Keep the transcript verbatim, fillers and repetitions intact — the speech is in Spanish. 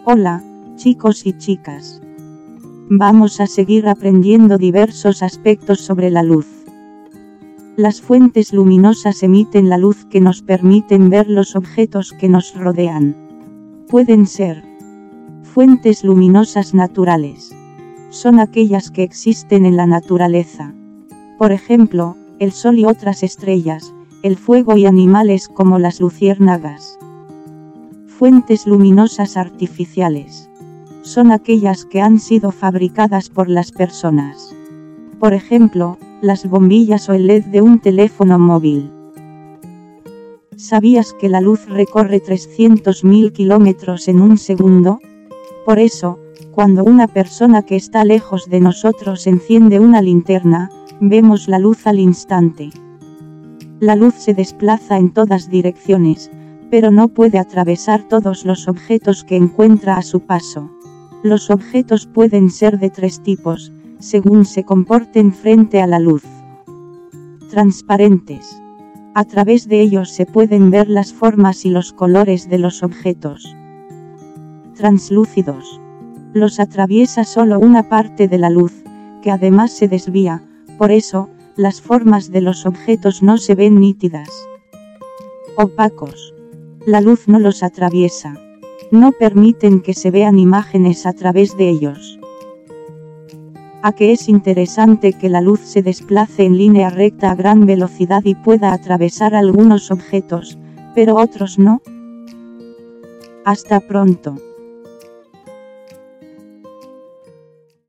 Hola, chicos y chicas. Vamos a seguir aprendiendo diversos aspectos sobre la luz. Las fuentes luminosas emiten la luz que nos permiten ver los objetos que nos rodean. Pueden ser fuentes luminosas naturales. Son aquellas que existen en la naturaleza. Por ejemplo, el sol y otras estrellas, el fuego y animales como las luciérnagas. Fuentes luminosas artificiales. Son aquellas que han sido fabricadas por las personas. Por ejemplo, las bombillas o el L E D de un teléfono móvil. ¿Sabías que la luz recorre trescientos mil kilómetros en un segundo? Por eso, cuando una persona que está lejos de nosotros enciende una linterna, vemos la luz al instante. La luz se desplaza en todas direcciones, pero no puede atravesar todos los objetos que encuentra a su paso. Los objetos pueden ser de tres tipos, según se comporten frente a la luz. Transparentes. A través de ellos se pueden ver las formas y los colores de los objetos. Translúcidos. Los atraviesa solo una parte de la luz, que además se desvía, por eso, las formas de los objetos no se ven nítidas. Opacos. La luz no los atraviesa. No permiten que se vean imágenes a través de ellos. ¿A qué es interesante que la luz se desplace en línea recta a gran velocidad y pueda atravesar algunos objetos, pero otros no? Hasta pronto.